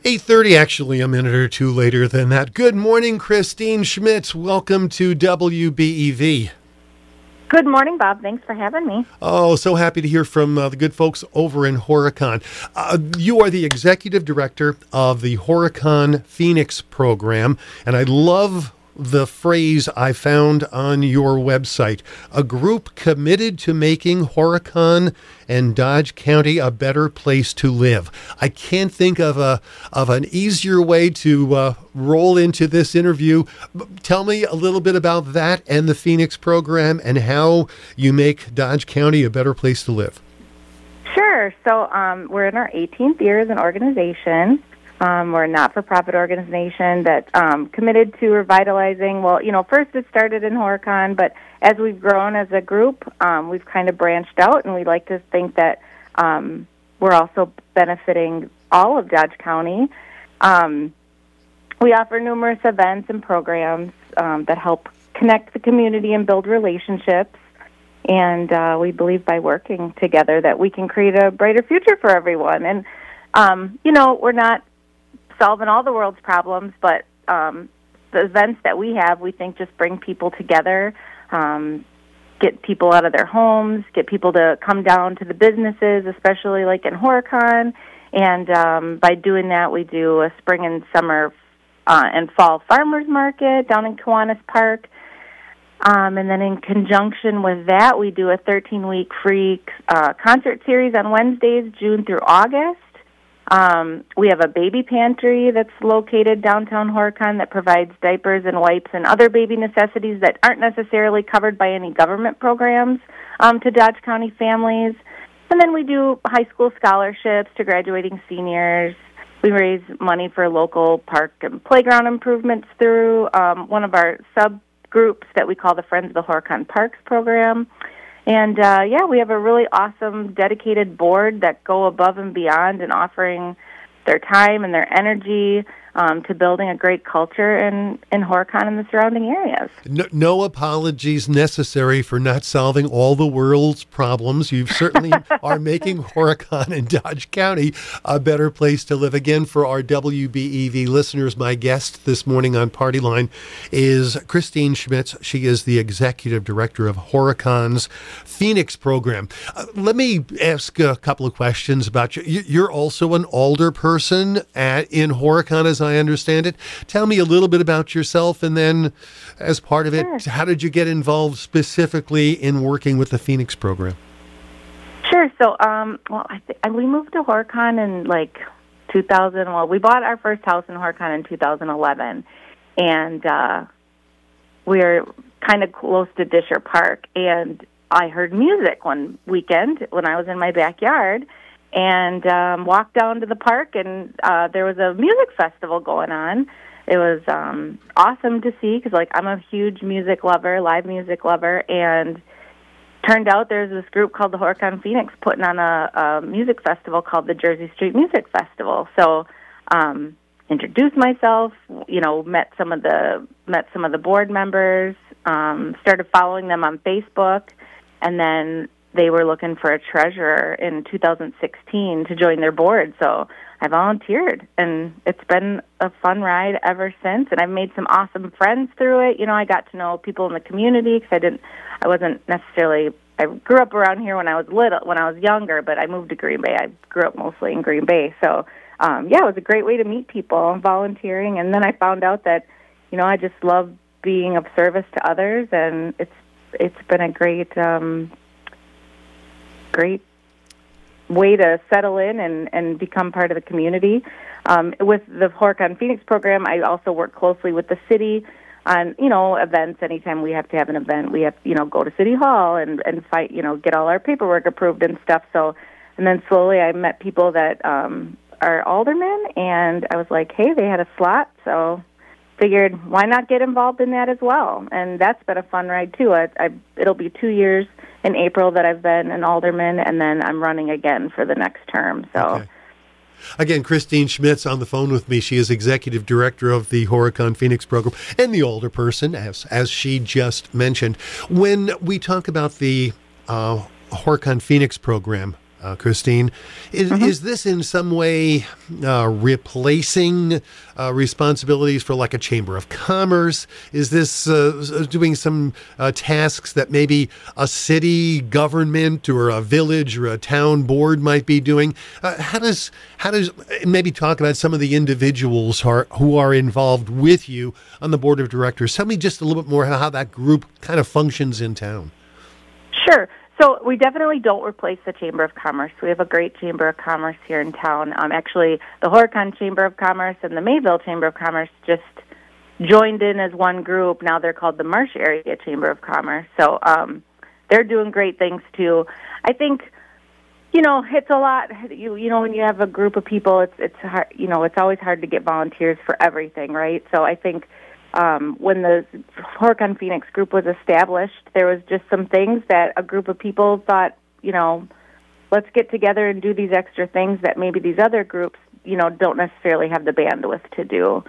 8:30, actually a minute or two later than that. Good morning, Christine Schmitz. Welcome to WBEV. Good morning, Bob. Thanks for having me. Oh, so happy to hear from the good folks over in Horicon. You are the executive director of the Horicon Phoenix program, and I love the phrase I found on your website, a group committed to making Horicon and Dodge County a better place to live. I can't think of an easier way to roll into this interview. Tell me a little bit about that and the Phoenix program and how you make Dodge County a better place to live. Sure. So we're in our 18th year as an organization. We're a not-for-profit organization that's committed to revitalizing. Well, first it started in Horicon, but as we've grown as a group, we've kind of branched out, and we like to think that we're also benefiting all of Dodge County. We offer numerous events and programs that help connect the community and build relationships, and we believe by working together that we can create a brighter future for everyone. And, we're not solving all the world's problems, but the events that we have, we think just bring people together, get people out of their homes, get people to come down to the businesses, especially like in Horicon. And by doing that, we do a spring and summer and fall farmers market down in Kiwanis Park. And then in conjunction with that, we do a 13-week free concert series on Wednesdays, June through August. We have a baby pantry that's located downtown Horicon that provides diapers and wipes and other baby necessities that aren't necessarily covered by any government programs to Dodge County families. And then we do high school scholarships to graduating seniors. We raise money for local park and playground improvements through one of our subgroups that we call the Friends of the Horicon Parks program. And, we have a really awesome, dedicated board that go above and beyond and offering their time and their energy to building a great culture in Horicon and the surrounding areas. No apologies necessary for not solving all the world's problems. You certainly are making Horicon and Dodge County a better place to live. Again, for our WBEV listeners, my guest this morning on Party Line is Christine Schmitz. She is the executive director of Horicon's Phoenix program. Let me ask a couple of questions about you. You're also an alder person in Horicon, as I understand it. Tell me a little bit about yourself, and then as part of it, Sure. How did you get involved specifically in working with the Phoenix program? Sure. So, we moved to Horicon in 2000. Well, we bought our first house in Horicon in 2011, and we're kind of close to Disher Park. And I heard music one weekend when I was in my backyard, and walked down to the park, and there was a music festival going on. It was awesome to see because, I'm a huge music lover, live music lover, and turned out there's this group called the Horicon Phoenix putting on a music festival called the Jersey Street Music Festival. So, introduced myself, met some of the board members, started following them on Facebook, and then they were looking for a treasurer in 2016 to join their board. So I volunteered, and it's been a fun ride ever since. And I've made some awesome friends through it. I got to know people in the community because I grew up around here when I was younger, but I moved to Green Bay. I grew up mostly in Green Bay. So, it was a great way to meet people, volunteering. And then I found out that, I just love being of service to others, and it's been a great way to settle in and become part of the community. With the Horicon Phoenix program, I also work closely with the city on, events. Anytime we have to have an event, we have, go to City Hall and fight, get all our paperwork approved and stuff. So, and then slowly I met people that are aldermen, and I was like, hey, they had a slot, so figured why not get involved in that as well. And that's been a fun ride too. It'll be 2 years in April that I've been an alderman, and then I'm running again for the next term. So, okay. Again, Christine Schmitz on the phone with me. She is executive director of the Horicon Phoenix program and the older person, as she just mentioned. When we talk about the Horicon Phoenix program, Christine. Is this in some way replacing responsibilities for like a Chamber of Commerce? Is this doing some tasks that maybe a city government or a village or a town board might be doing? How does maybe talk about some of the individuals who are involved with you on the board of directors? Tell me just a little bit more how that group kind of functions in town. Sure. So we definitely don't replace the Chamber of Commerce. We have a great Chamber of Commerce here in town. Actually, the Horicon Chamber of Commerce and the Mayville Chamber of Commerce just joined in as one group. Now they're called the Marsh Area Chamber of Commerce. So they're doing great things, too. I think, it's a lot. When you have a group of people, it's hard, it's always hard to get volunteers for everything, right? So I think when the Horicon Phoenix group was established, there was just some things that a group of people thought, let's get together and do these extra things that maybe these other groups, don't necessarily have the bandwidth to do.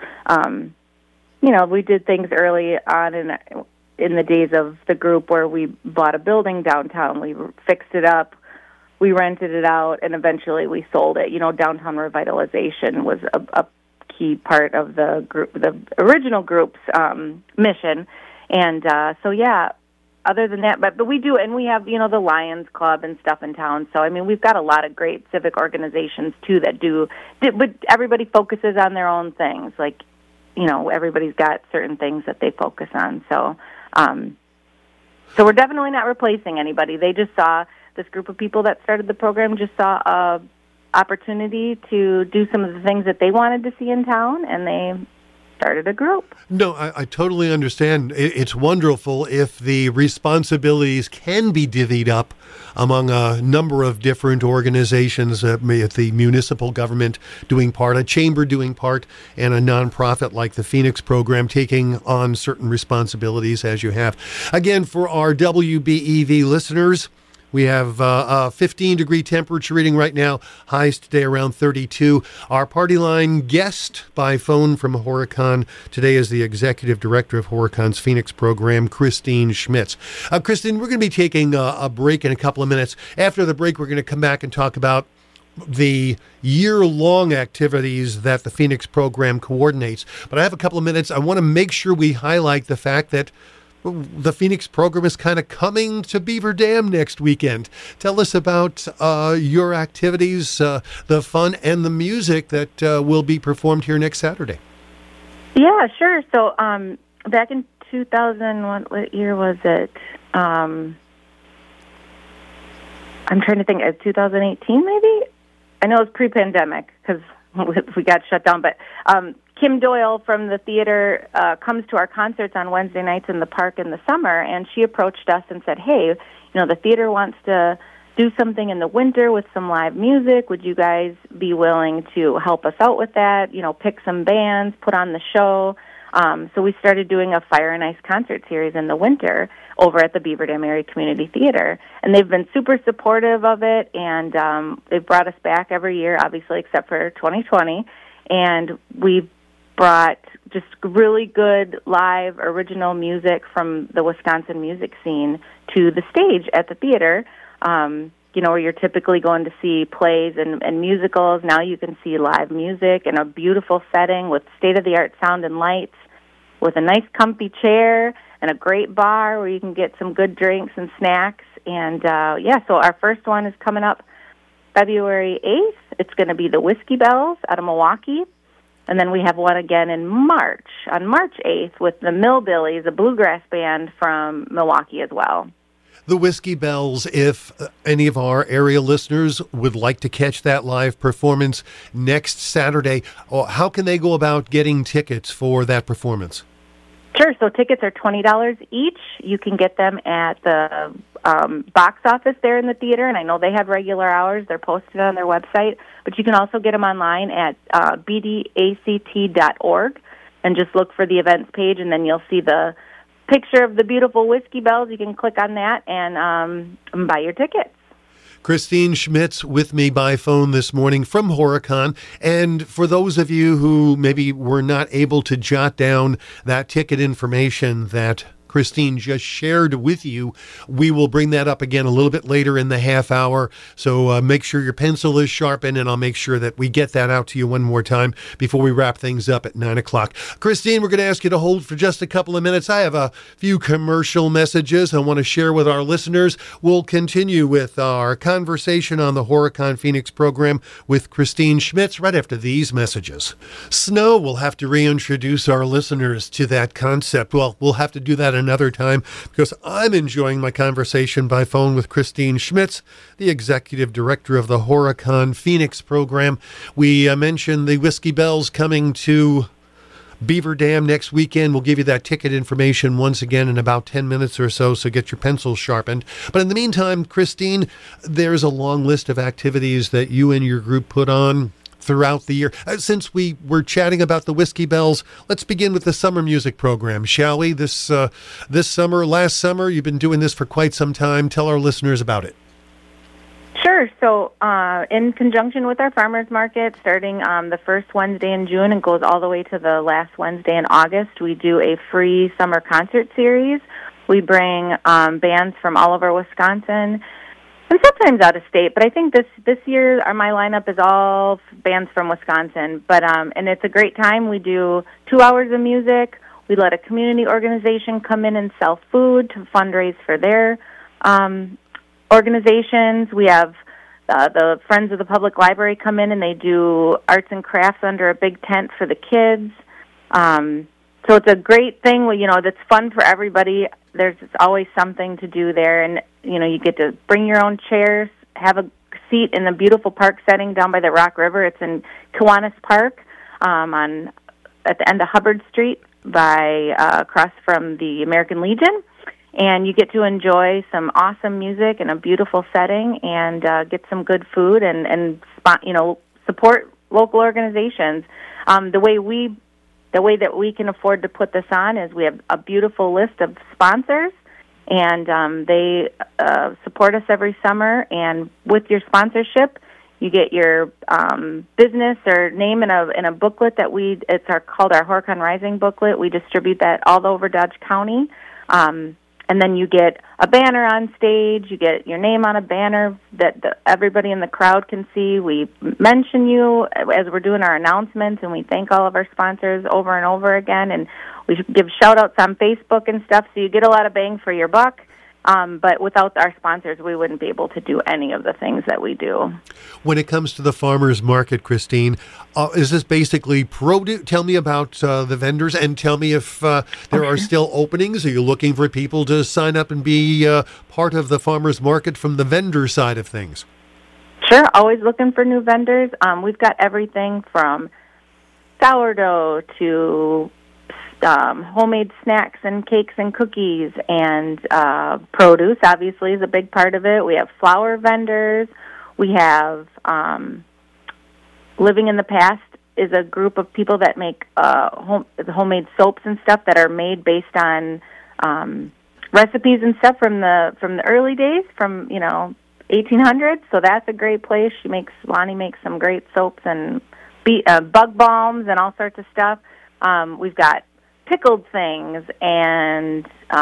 We did things early on in the days of the group where we bought a building downtown. We fixed it up, we rented it out, and eventually we sold it. Downtown revitalization was a key part of the group, the original group's mission, and other than that, but we do, and we have the Lions Club and stuff in town. So I mean, we've got a lot of great civic organizations too that do, but everybody focuses on their own things. Like everybody's got certain things that they focus on. So so we're definitely not replacing anybody. They just saw, this group of people that started the program just saw a opportunity to do some of the things that they wanted to see in town, and they started a group. No, I totally understand. It's wonderful if the responsibilities can be divvied up among a number of different organizations, at the municipal government doing part, a chamber doing part, and a nonprofit like the Phoenix program taking on certain responsibilities as you have. Again, for our WBEV listeners, we have a 15-degree temperature reading right now, highs today around 32. Our party line guest by phone from Horicon today is the executive director of Horicon's Phoenix program, Christine Schmitz. Christine, we're going to be taking a break in a couple of minutes. After the break, we're going to come back and talk about the year-long activities that the Phoenix program coordinates. But I have a couple of minutes. I want to make sure we highlight the fact that the Phoenix program is kind of coming to Beaver Dam next weekend. Tell us about your activities, the fun, and the music that will be performed here next Saturday. Yeah, sure. So back in 2001, what year was it? I'm trying to think. 2018, maybe? I know it was pre-pandemic because we got shut down, but Kim Doyle from the theater comes to our concerts on Wednesday nights in the park in the summer, and she approached us and said, hey, the theater wants to do something in the winter with some live music. Would you guys be willing to help us out with that? Pick some bands, put on the show. So we started doing a Fire and Ice concert series in the winter over at the Beaver Dam Area Community Theater. And they've been super supportive of it, and they've brought us back every year, obviously, except for 2020. And we've brought just really good live original music from the Wisconsin music scene to the stage at the theater. Where you're typically going to see plays and musicals. Now you can see live music in a beautiful setting with state-of-the-art sound and lights, with a nice comfy chair and a great bar where you can get some good drinks and snacks. And, so our first one is coming up February 8th. It's going to be the Whiskey Bells out of Milwaukee. And then we have one again in March, on March 8th, with the Millbillies, a bluegrass band from Milwaukee as well. The Whiskey Bells, if any of our area listeners would like to catch that live performance next Saturday, how can they go about getting tickets for that performance? Sure. So tickets are $20 each. You can get them at the box office there in the theater, and I know they have regular hours. They're posted on their website. But you can also get them online at bdact.org and just look for the events page, and then you'll see the picture of the beautiful Whiskey Bells. You can click on that and buy your tickets. Christine Schmitz with me by phone this morning from Horicon. And for those of you who maybe were not able to jot down that ticket information that Christine just shared with you. We will bring that up again a little bit later in the half hour. So make sure your pencil is sharpened, and I'll make sure that we get that out to you one more time before we wrap things up at 9 o'clock. Christine, we're going to ask you to hold for just a couple of minutes. I have a few commercial messages I want to share with our listeners. We'll continue with our conversation on the Horicon Phoenix program with Christine Schmitz right after these messages. Snow, we'll have to reintroduce our listeners to that concept. Well, we'll have to do that another time because I'm enjoying my conversation by phone with Christine Schmitz, the executive director of the Horicon Phoenix program. We mentioned the Whiskey Bells coming to Beaver Dam next weekend. We'll give you that ticket information once again in about 10 minutes or so get your pencils sharpened. But in the meantime, Christine, there's a long list of activities that you and your group put on throughout the year. Since we were chatting about the Whiskey Bells, let's begin with the summer music program, shall we? This summer, last summer, you've been doing this for quite some time. Tell our listeners about it. Sure. So in conjunction with our farmers market, starting the first Wednesday in June and goes all the way to the last Wednesday in August, we do a free summer concert series. We bring bands from all over Wisconsin and sometimes out of state, but I think this year my lineup is all bands from Wisconsin. But and it's a great time. We do 2 hours of music. We let a community organization come in and sell food to fundraise for their organizations. We have the Friends of the Public Library come in and they do arts and crafts under a big tent for the kids. So it's a great thing, that's fun for everybody. There's always something to do there, and you get to bring your own chairs, have a seat in the beautiful park setting down by the Rock River. It's in Kiwanis Park at the end of Hubbard Street across from the American Legion. And you get to enjoy some awesome music in a beautiful setting and get some good food and support local organizations. The way that we can afford to put this on is we have a beautiful list of sponsors, and they support us every summer. And with your sponsorship, you get your business or name in a booklet that called our Horicon Rising booklet. We distribute that all over Dodge County. And then you get a banner on stage. You get your name on a banner that everybody in the crowd can see. We mention you as we're doing our announcements, and we thank all of our sponsors over and over again. And we give shout-outs on Facebook and stuff, so you get a lot of bang for your buck. But without our sponsors, we wouldn't be able to do any of the things that we do. When it comes to the farmers market, Christine, is this basically produce? Tell me about the vendors, and tell me if there are still openings. Are you looking for people to sign up and be part of the farmers market from the vendor side of things? Sure, always looking for new vendors. We've got everything from sourdough to homemade snacks and cakes and cookies, and produce obviously is a big part of it. We have flower vendors. We have Living in the Past is a group of people that make homemade soaps and stuff that are made based on recipes and stuff from the early days, from 1800s. So that's a great place. Lonnie makes some great soaps and bug balms and all sorts of stuff. We've got pickled things, and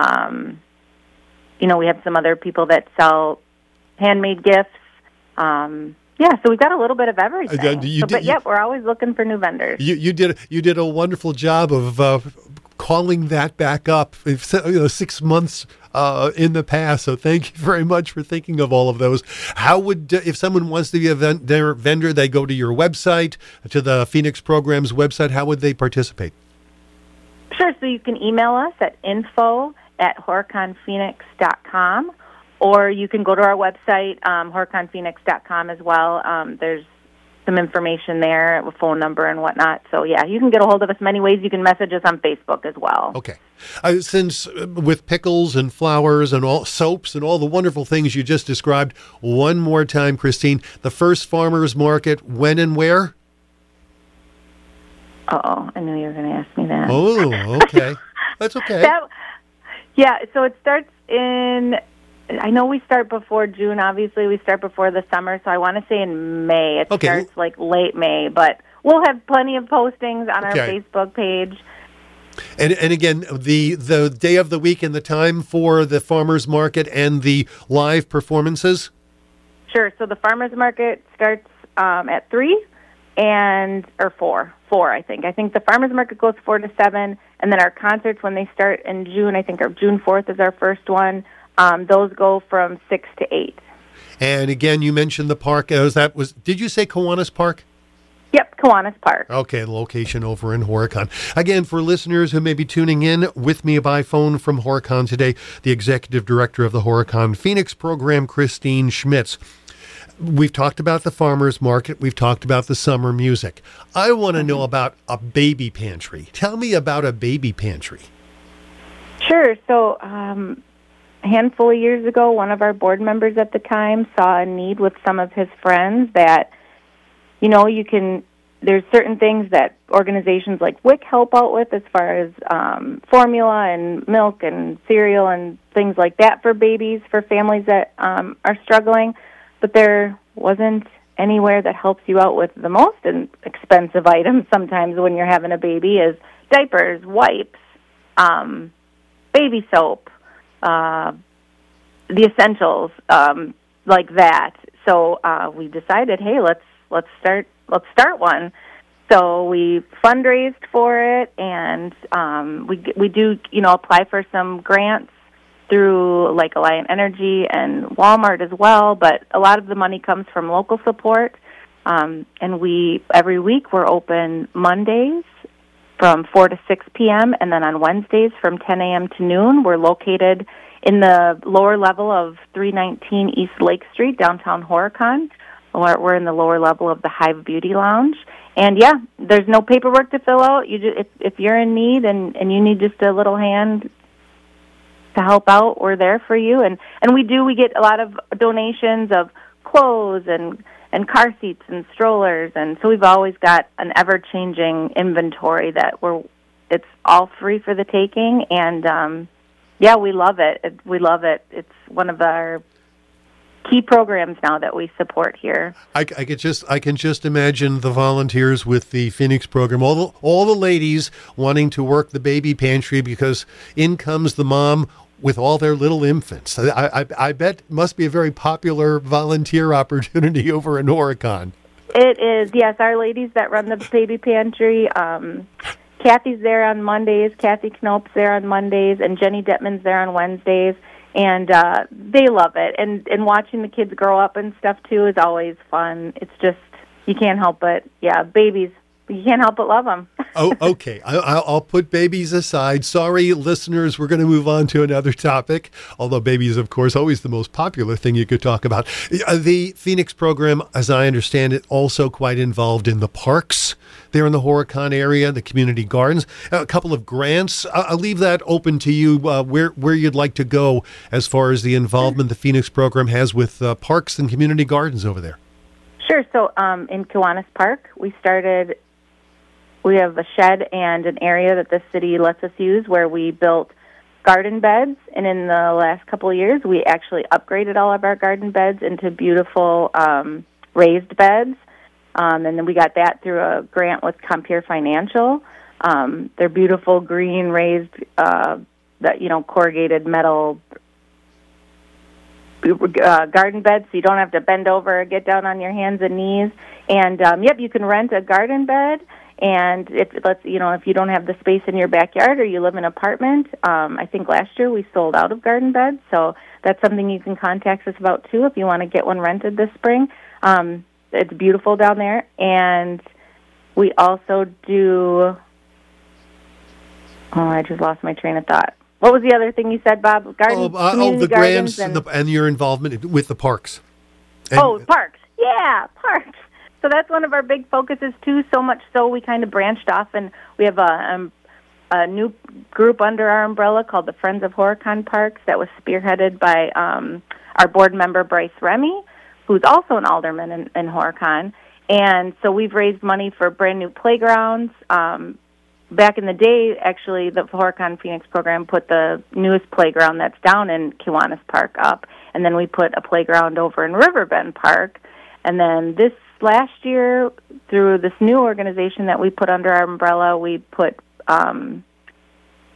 we have some other people that sell handmade gifts. So we've got a little bit of everything. We're always looking for new vendors. You did a wonderful job of calling that back up 6 months in the past. So thank you very much for thinking of all of those. How would, if someone wants to be a vendor, they go to your website, to the Phoenix Program's website, how would they participate? Sure, so you can email us at info@horiconphoenix.com, or you can go to our website, horiconphoenix.com as well. There's some information there, a phone number and whatnot. So, you can get a hold of us many ways. You can message us on Facebook as well. Okay. Since with pickles and flowers and all soaps and all the wonderful things you just described, one more time, Christine, the first farmers market, when and where? Uh-oh, I knew you were going to ask me that. Oh, okay. That's okay. So it starts I know we start before June, obviously. We start before the summer, so I want to say in May. It starts late May, but we'll have plenty of postings on our Facebook page. And again, the day of the week and the time for the farmers market and the live performances? Sure. So the farmers market starts at 3 or 4, I think. I think the farmers market goes 4 to 7, and then our concerts, when they start in June, I think June 4th is our first one. Those go from 6 to 8. And again, you mentioned the park. Did you say Kiwanis Park? Yep, Kiwanis Park. Okay, location over in Horicon. Again, for listeners who may be tuning in, with me by phone from Horicon today, the Executive Director of the Horicon Phoenix Program, Christine Schmitz. We've talked about the farmers market. We've talked about the summer music. I want to know about a baby pantry. Tell me about a baby pantry. Sure. So a handful of years ago, one of our board members at the time saw a need with some of his friends that, there's certain things that organizations like WIC help out with as far as formula and milk and cereal and things like that for babies, for families that are struggling. But there wasn't anywhere that helps you out with the most expensive items sometimes when you're having a baby is diapers, wipes, baby soap, the essentials, like that. So we decided, hey, let's start one. So we fundraised for it, and we do apply for some grants through like Alliant Energy and Walmart as well. But a lot of the money comes from local support, and every week we're open Mondays from 4 to 6 p.m. and then on Wednesdays from 10 a.m. to noon. We're located in the lower level of 319 East Lake Street, downtown Horicon. We're in the lower level of the Hive Beauty Lounge. And, yeah, there's no paperwork to fill out. If you're in need and you need just a little hand to help out, we're there for you. And we get a lot of donations of clothes and car seats and strollers. And so we've always got an ever-changing inventory that it's all free for the taking. And, yeah, we love it. We love it. It's one of our key programs now that we support here. I can just imagine the volunteers with the Phoenix program, all the ladies wanting to work the baby pantry because in comes the mom with all their little infants. I bet it must be a very popular volunteer opportunity over in Horicon. It is, yes. Our ladies that run the baby pantry, Kathy's there on Mondays, Kathy Knope's there on Mondays, and Jenny Detman's there on Wednesdays. And they love it. And watching the kids grow up and stuff, too, is always fun. It's just, you can't help but, babies, you can't help but love them. Oh, okay. I'll put babies aside. Sorry, listeners, we're going to move on to another topic, although babies, of course, always the most popular thing you could talk about. The Phoenix program, as I understand it, also quite involved in the parks there in the Horicon area, the community gardens, a couple of grants. I'll leave that open to you where you'd like to go as far as the involvement the Phoenix program has with parks and community gardens over there. Sure. So in Kiwanis Park, we have a shed and an area that the city lets us use where we built garden beds. And in the last couple of years, we actually upgraded all of our garden beds into beautiful raised beds. And then we got that through a grant with Compeer Financial. They're beautiful green raised, corrugated metal garden beds, so you don't have to bend over or get down on your hands and knees. And you can rent a garden bed. And if you don't have the space in your backyard or you live in an apartment, I think last year we sold out of garden beds. So that's something you can contact us about too if you want to get one rented this spring. It's beautiful down there, and we also do. Oh, I just lost my train of thought. What was the other thing you said, Bob? The grants and your involvement with the parks. Parks. Yeah, parks. So that's one of our big focuses, too, so much so we kind of branched off, and we have a new group under our umbrella called the Friends of Horicon Parks that was spearheaded by our board member, Bryce Remy, who's also an alderman in Horicon. And so we've raised money for brand-new playgrounds. Back in the day, actually, the Horicon Phoenix program put the newest playground that's down in Kiwanis Park up, and then we put a playground over in Riverbend Park. And then this last year, through this new organization that we put under our umbrella, we put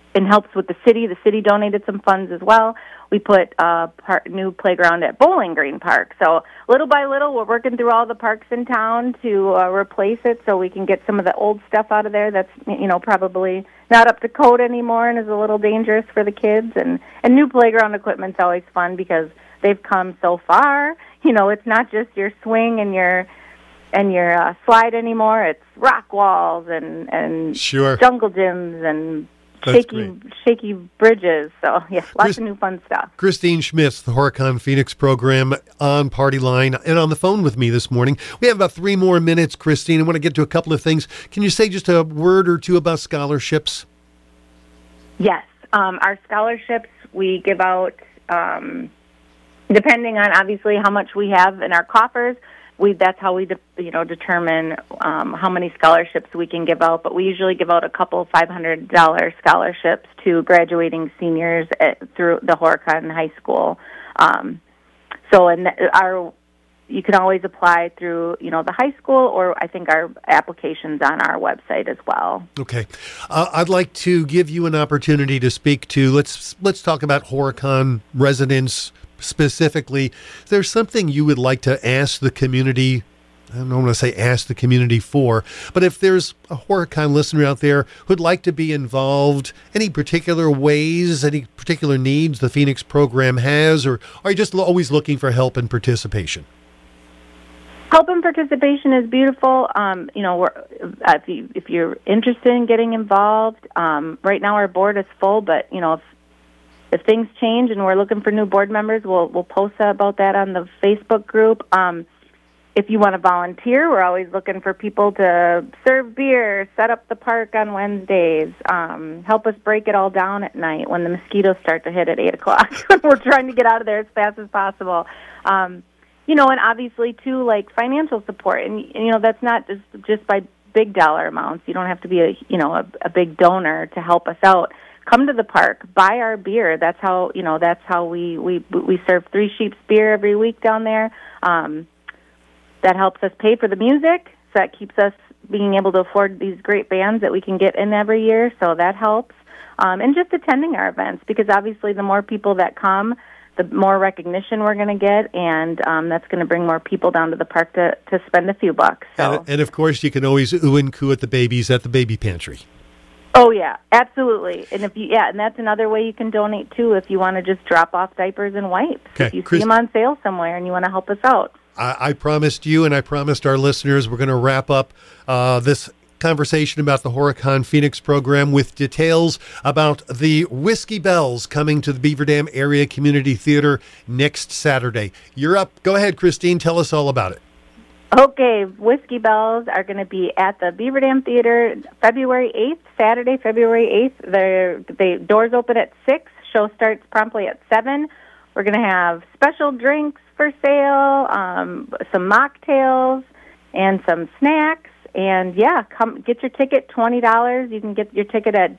and helps with the city. The city donated some funds as well. We put a new playground at Bowling Green Park. So little by little, we're working through all the parks in town to replace it so we can get some of the old stuff out of there that's, probably not up to code anymore and is a little dangerous for the kids. And new playground equipment's always fun because they've come so far. It's not just your swing and your slide anymore. It's rock walls and sure. jungle gyms and shaky bridges. So, lots of new fun stuff. Christine Schmitz, the Horicon Phoenix program on Party Line and on the phone with me this morning. We have about 3 more minutes, Christine. I want to get to a couple of things. Can you say just a word or two about scholarships? Yes. Our scholarships we give out, depending on obviously how much we have in our coffers. That's how we determine how many scholarships we can give out. But we usually give out a couple $500 scholarships to graduating seniors through the Horicon High School. You can always apply through the high school, or I think our application's on our website as well. Okay, I'd like to give you an opportunity to speak to. Let's talk about Horicon residents. Specifically, is there something you would like to ask the community? I don't want to say ask the community for, but if there's a Horicon listener out there who'd like to be involved, any particular ways, any particular needs the Phoenix program has, or are you just always looking for help and participation? Help and participation is beautiful. If you're interested in getting involved, right now our board is full, but if things change and we're looking for new board members, we'll post about that on the Facebook group. If you want to volunteer, we're always looking for people to serve beer, set up the park on Wednesdays, help us break it all down at night when the mosquitoes start to hit at 8 o'clock. We're trying to get out of there as fast as possible. And obviously, too, like financial support. And that's not just by big dollar amounts. You don't have to be a big donor to help us out. Come to the park, buy our beer. That's how we serve Three Sheep's beer every week down there. That helps us pay for the music. So that keeps us being able to afford these great bands that we can get in every year. So that helps. And just attending our events, because obviously the more people that come, the more recognition we're going to get, and that's going to bring more people down to the park to spend a few bucks. So. And of course, you can always ooh and coo at the babies at the baby pantry. Oh, yeah, absolutely. And and that's another way you can donate, too, if you want to just drop off diapers and wipes. Okay. If you see them on sale somewhere and you want to help us out. I promised you and I promised our listeners we're going to wrap up this conversation about the Horicon Phoenix program with details about the Whiskey Bells coming to the Beaver Dam Area Community Theater next Saturday. You're up. Go ahead, Christine. Tell us all about it. Okay, Whiskey Bells are going to be at the Beaver Dam Theater February 8th, Saturday, February 8th. The doors open at 6. Show starts promptly at 7. We're going to have special drinks for sale, some mocktails, and some snacks. And, come get your ticket, $20. You can get your ticket at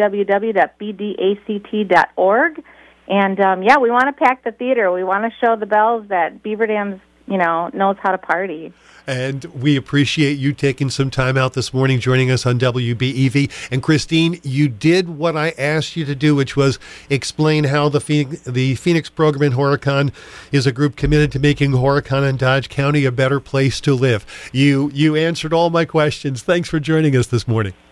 www.bdact.org. And, we want to pack the theater. We want to show the Bells that Beaver Dam's knows how to party. And we appreciate you taking some time out this morning, joining us on WBEV. And Christine, you did what I asked you to do, which was explain how the Phoenix program in Horicon is a group committed to making Horicon and Dodge County a better place to live. You answered all my questions. Thanks for joining us this morning.